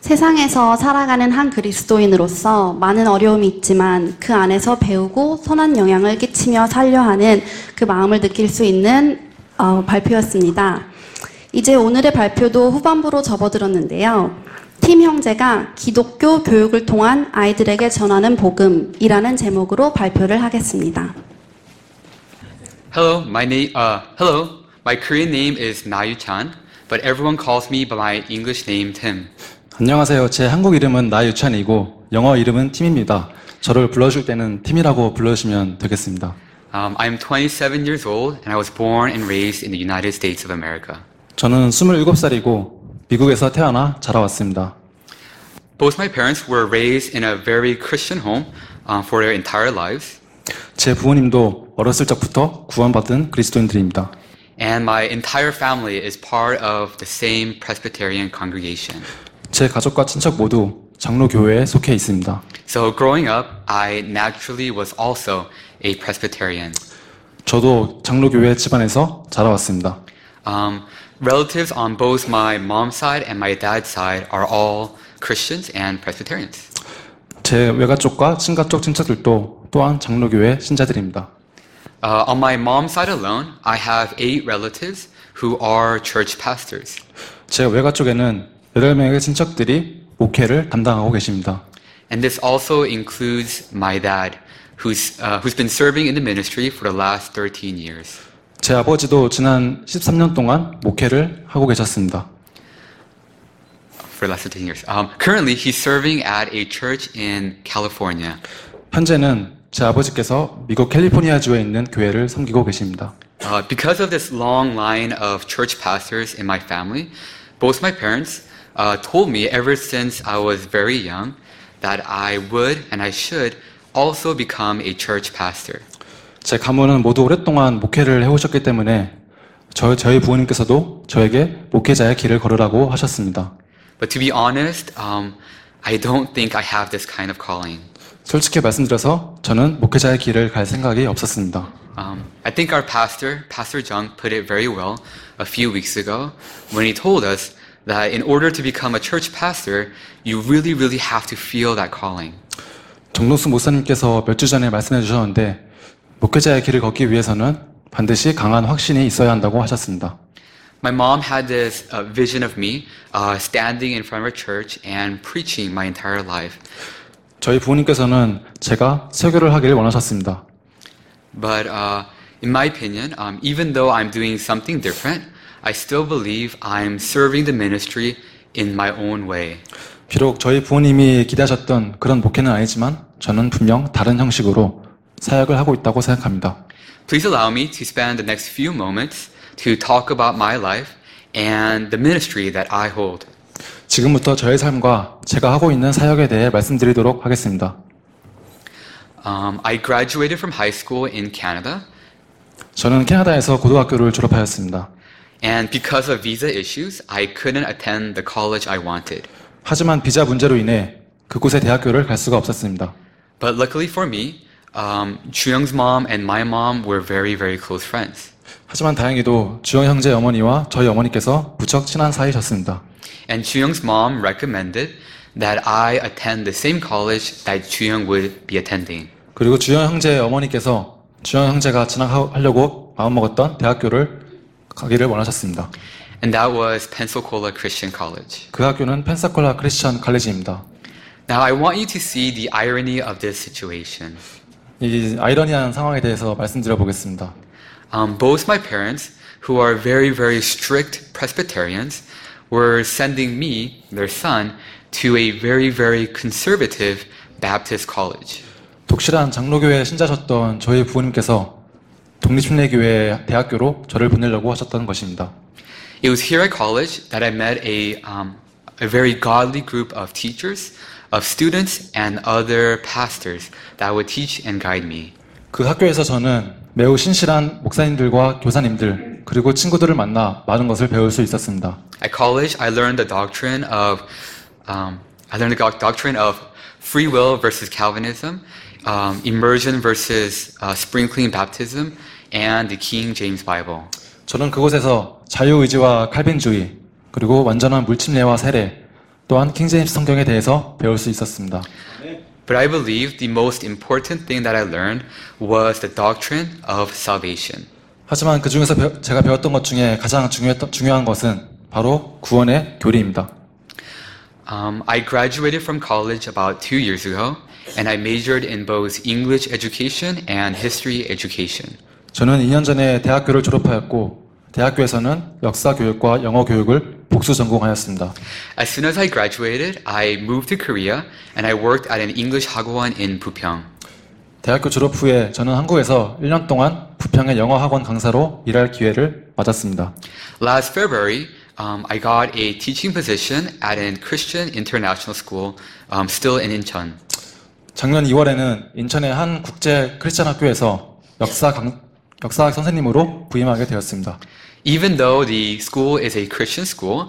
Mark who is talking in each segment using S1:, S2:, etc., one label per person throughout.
S1: 세상에서 살아가는 한 그리스도인으로서 많은 어려움이 있지만 그 안에서 배우고 선한 영향을 끼치며 살려 하는 그 마음을 느낄 수 있는 발표였습니다. 이제 오늘의 발표도 후반부로 접어들었는데요. 팀 형제가 기독교 교육을 통한 아이들에게 전하는 복음이라는 제목으로 발표를 하겠습니다.
S2: Hello, my Korean name is Nayu Chan, but everyone calls me by my English name Tim.
S3: 안녕하세요. 제 한국 이름은 나유찬이고 영어 이름은 팀입니다. 저를 불러줄 때는 팀이라고 불러주시면 되겠습니다.
S2: I'm 27 years old and I was born and raised in the United States of America.
S3: 저는 27살이고 미국에서 태어나 자라왔습니다.
S2: Both my parents were raised in a very Christian home for their entire lives.
S3: 제 부모님도 어렸을 적부터 구원받은 그리스도인들입니다.
S2: And my entire family is part of the same Presbyterian congregation.
S3: 제 가족과 친척 모두 장로교회에 속해 있습니다.
S2: So growing up, I naturally was also a Presbyterian.
S3: 저도 장로교회 집안에서 자라왔습니다.
S2: Relatives on both my mom's side and my dad's side are all Christians and Presbyterians.
S3: 제 외가 쪽과 친가 쪽 친척들도 또한 장로교회 신자들입니다.
S2: On my mom's side alone, I have 8 relatives who are church pastors.
S3: 제 외가 쪽에는 8명의 친척들이 목회를 담당하고 계십니다.
S2: And this also includes my dad, who's been serving in the ministry for the last 13 years.
S3: 제 아버지도 지난 13년 동안 목회를 하고 계셨습니다.
S2: For the last 13 years. Currently, he's serving at a church in California.
S3: 현재는 제 아버지께서 미국 캘리포니아주에 있는 교회를 섬기고 계십니다.
S2: Because of this long line of church pastors in my family, both my parents told me ever since I was very young that I would and I should also become a church pastor.
S3: 제 가문은 모두 오랫동안 목회를 해오셨기 때문에 저희 부모님께서도 저에게 목회자의 길을 걸으라고 하셨습니다.
S2: But to be honest, I don't think I have this kind of calling.
S3: 솔직히 말씀드려서 저는 목회자의 길을 갈 생각이 없었습니다.
S2: I think our pastor, Pastor Jung, put it very well a few weeks ago when he told us that in order to become a church pastor, you really have to feel that calling.
S3: 정동수 목사님께서 몇 주 전에 말씀해 주셨는데 목회자의 길을 걷기 위해서는 반드시 강한 확신이 있어야 한다고 하셨습니다.
S2: My mom had this vision of me standing in front of a church and preaching my entire life.
S3: 저희 부모님께서는 제가 설교를 하기를 원하셨습니다.
S2: But in my opinion, even though I'm doing something different, I still believe I'm serving the ministry in my own way.
S3: 비록 저희 부모님이 기대하셨던 그런 목회는 아니지만 저는 분명 다른 형식으로 사역을 하고 있다고 생각합니다.
S2: Please allow me to spend the next few moments to talk about my life and the ministry that I hold.
S3: 지금부터 저의 삶과 제가 하고 있는 사역에 대해 말씀드리도록 하겠습니다.
S2: I graduated from high school in Canada.
S3: 저는 캐나다에서 고등학교를 졸업하였습니다.
S2: And because of visa issues, I couldn't attend the college I wanted.
S3: 하지만 비자 문제로 인해 그곳의 대학교를 갈 수가 없었습니다.
S2: But luckily for me, 주영's mom and my mom were very close friends.
S3: 하지만 다행히도 주영 형제 어머니와 저희 어머니께서 무척 친한 사이셨습니다.
S2: And 주영's mom recommended that I attend the same college that 주영 would be attending.
S3: 그리고 주영 형제 어머니께서 주영 형제가 진학하려고 마음먹었던 대학교를 가기를 원하셨습니다.
S2: And that was Pensacola Christian College.
S3: 그 학교는 펜사콜라 크리스천 칼리지입니다.
S2: Now I want you to see the irony of this situation.
S3: 이 아이러니한 상황에 대해서 말씀드려 보겠습니다.
S2: Both my parents, who are very strict Presbyterians, were sending me, their son, to a very conservative Baptist college.
S3: 독실한 장로교회 신자셨던 저희 부모님께서 독립순례교회 대학교로 저를 보내려고 하셨던 것입니다.
S2: It was here at college that I met a very godly group of teachers, of students, and other pastors that would teach and guide me.
S3: 그 학교에서 저는 매우 신실한 목사님들과 교사님들 그리고 친구들을 만나 많은 것을 배울 수 있었습니다.
S2: At college, I learned the doctrine of free will versus Calvinism, immersion versus sprinkling baptism, and the King James Bible.
S3: 저는 그곳에서 자유의지와 칼빈주의 그리고 완전한 물침례와 세례 또한 킹제임스 성경에 대해서 배울 수 있었습니다.
S2: But I believe the most important thing that I learned was the doctrine of salvation.
S3: 하지만 그 중에서 제가 배웠던 것 중에 가장 중요한 것은 바로 구원의 교리입니다.
S2: I graduated from college about 2 years ago, and I majored in both English education and history education.
S3: 저는 2년 전에 대학교를 졸업하였고 대학교에서는 역사 교육과 영어 교육을 복수 전공하였습니다.
S2: As soon as I graduated, I moved to Korea, and I worked at an English 학원 in Bupyeong.
S3: 대학교 졸업 후에 저는 한국에서 1년 동안 부평의 영어 학원 강사로 일할 기회를 맞았습니다.
S2: Last February, I got a teaching position at an Christian international school, still in Incheon.
S3: 작년 2월에는 인천의 한 국제 크리스찬 학교에서 역사학 선생님으로 부임하게 되었습니다.
S2: Even though the school is a Christian school,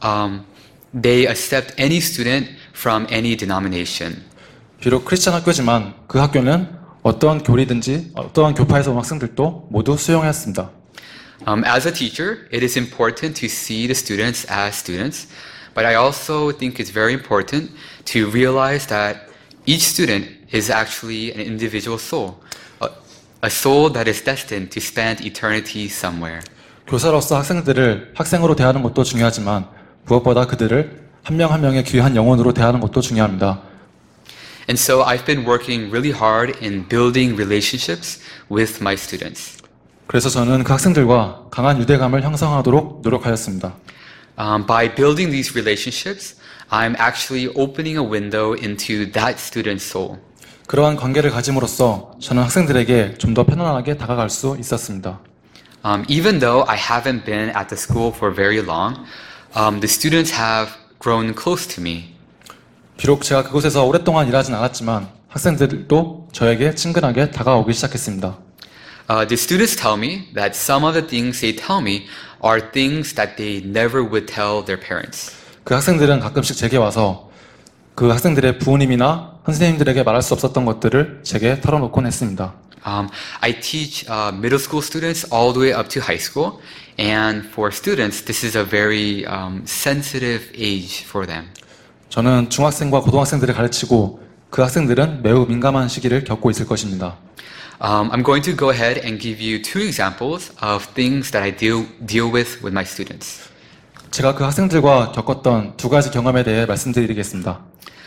S2: they accept any student from any denomination.
S3: 비록 크리스찬 학교지만 그 학교는 어떠한 교리든지 어떠한 교파에서 온 학생들도 모두 수용하였습니다.
S2: As a teacher, it is important to see the students as students, but I also think it's very important to realize that each student is actually an individual soul, a soul that is destined to spend eternity somewhere.
S3: 교사로서 학생들을 학생으로 대하는 것도 중요하지만 무엇보다 그들을 한 명 한 명의 귀한 영혼으로 대하는 것도 중요합니다.
S2: And so I've been working really hard in building relationships with my students.
S3: 그래서 저는 그 학생들과 강한 유대감을 형성하도록 노력하였습니다.
S2: By building these relationships, I'm actually opening a window into that student's soul.
S3: 그러한 관계를 가짐으로써 저는 학생들에게 좀 더 편안하게 다가갈 수 있었습니다.
S2: Even though I haven't been at the school for very long, the students have grown close to me.
S3: 비록 제가 그곳에서 오랫동안 일하진 않았지만 학생들도 저에게 친근하게 다가오기 시작했습니다.
S2: The students tell me that some of the things they tell me are things that they never would tell their parents.
S3: 그 학생들은 가끔씩 제게 와서 그 학생들의 부모님이나 선생님들에게 말할 수 없었던 것들을 제게 털어놓곤 했습니다.
S2: I teach middle school students all the way up to high school, and for students, this is a very sensitive age for them.
S3: 저는 중학생과 고등학생들을 가르치고 그 학생들은 매우 민감한 시기를 겪고 있을 것입니다.
S2: I'm going to go ahead and give you 2 examples of things that I deal with my students.
S3: 제가 그 학생들과 겪었던 2가지 경험에 대해 말씀드리겠습니다.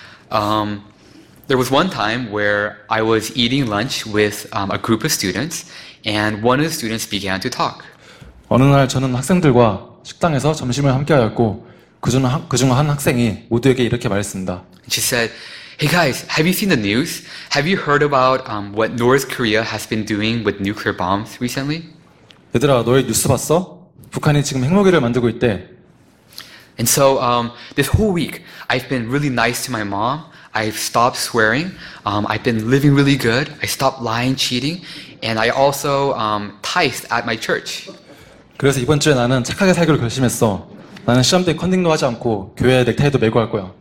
S2: There was one time where I was eating lunch with a group of students, and one of the students began to talk.
S3: 어느 날 저는 학생들과 식당에서 점심을 함께하였고 그중 한 학생이 모두에게 이렇게 말했습니다.
S2: She said, "Hey guys, have you seen the news? Have you heard about what North Korea has been doing with nuclear bombs recently?"
S3: 얘들아, 너희 뉴스 봤어? 북한이 지금 핵무기를 만들고 있대.
S2: And so this whole week, I've been really nice to my mom. I've stopped swearing. I've been living really good. I stopped lying, cheating, and I also tithed at my church.
S3: 그래서 이번 주에 나는 착하게 살기로 결심했어. 나는 시험 때 컨닝도 하지 않고 교회에 넥타이도 메고 할 거야.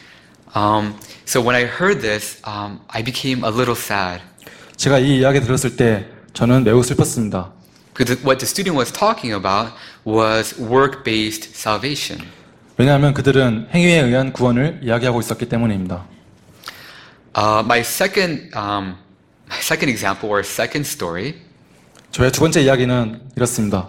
S2: So when I heard this, I became a little sad.
S3: 제가 이 이야기 들었을 때 저는 매우 슬펐습니다.
S2: Because what the student was talking about was work-based salvation.
S3: 왜냐하면 그들은 행위에 의한 구원을 이야기하고 있었기 때문입니다.
S2: My second example or second story.
S3: 저의 2번째 이야기는 이렇습니다.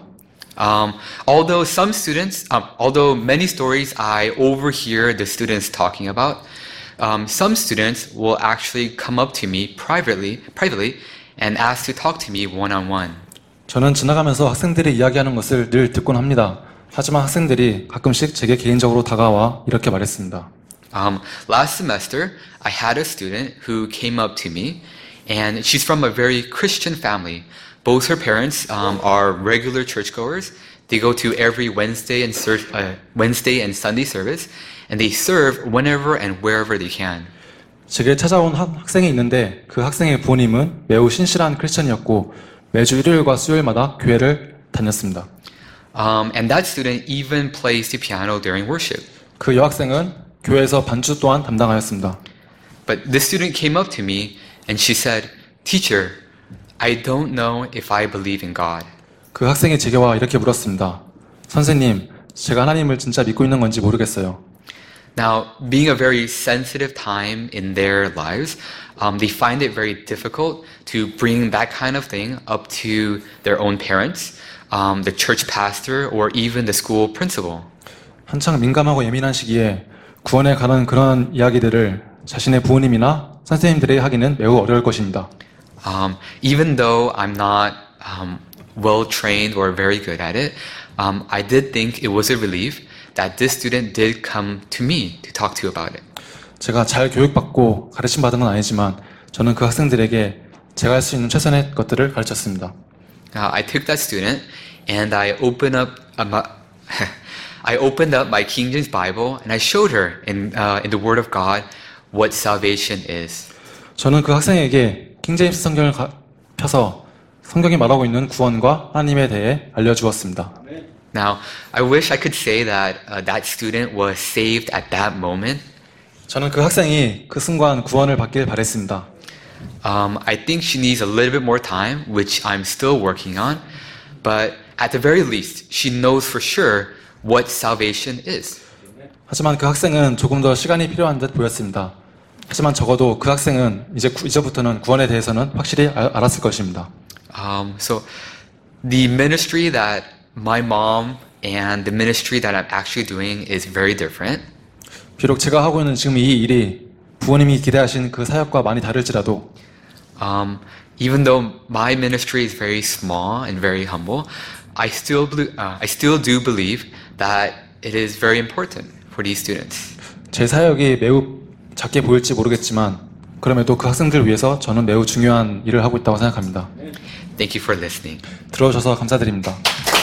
S2: Although many stories I overhear the students talking about, some students will actually come up to me privately and ask to talk to me one-on-one.
S3: 저는 지나가면서 학생들이 이야기하는 것을 늘 듣곤 합니다. 하지만 학생들이 가끔씩 제게 개인적으로 다가와 이렇게 말했습니다.
S2: Last semester, I had a student who came up to me, and she's from a very Christian family. Both her parents are regular churchgoers. They go to every Wednesday and Sunday service, and they serve whenever and wherever they can.
S3: 제게 찾아온 학생이 있는데 그 학생의 부모님은 매우 신실한 크리스천이었고 매주 일요일과 수요일마다 교회를 다녔습니다.
S2: And that student even plays the piano during worship.
S3: 그 여학생은 교회에서 반주 또한 담당하였습니다.
S2: But this student came up to me and she said, "Teacher, I don't know if I believe in God."
S3: 그 학생이 제게 와 이렇게 물었습니다. 선생님, 제가 하나님을 진짜 믿고 있는 건지 모르겠어요.
S2: Now, being a very sensitive time in their lives, they find it very difficult to bring that kind of thing up to their own parents, the church pastor, or even the school principal.
S3: 한창 민감하고 예민한 시기에 구원에 관한 그런 이야기들을 자신의 부모님이나 선생님들에게 하기는 매우 어려울 것입니다.
S2: Even though I'm not well trained or very good at it, I did think it was a relief that this student did come to me to talk to about it.
S3: 제가 잘 교육받고 가르침 받은 건 아니지만 저는 그 학생들에게 제가 할 수 있는 최선의 것들을 가르쳤습니다.
S2: I took that student and I opened up I opened up my King James Bible and I showed her in the Word of God what salvation is.
S3: 저는 그 학생에게 킹제임스 성경을 펴서 성경이 말하고 있는 구원과 하나님에 대해 알려주었습니다.
S2: Now, I wish I could say that that student was saved at that moment.
S3: 저는 그 학생이 그 순간 구원을 받길 바랬습니다.
S2: I think she needs a little bit more time, which I'm still working on. But at the very least, she knows for sure what salvation is.
S3: 하지만 그 학생은 조금 더 시간이 필요한 듯 보였습니다. 하지만 적어도 그 학생은 이제부터는 구원에 대해서는 확실히 알았을 것입니다.
S2: So the ministry that my mom and the ministry that I'm actually doing is very different.
S3: 비록 제가 하고 있는 지금 이 일이 부모님이 기대하신 그 사역과 많이 다를지라도
S2: Even though my ministry is very small and very humble, I still do believe that it is very important for these students.
S3: 제 사역이 매우 작게 보일지 모르겠지만 그럼에도 그 학생들을 위해서 저는 매우 중요한 일을 하고 있다고 생각합니다.
S2: Thank you for listening.
S3: 들어주셔서 감사드립니다.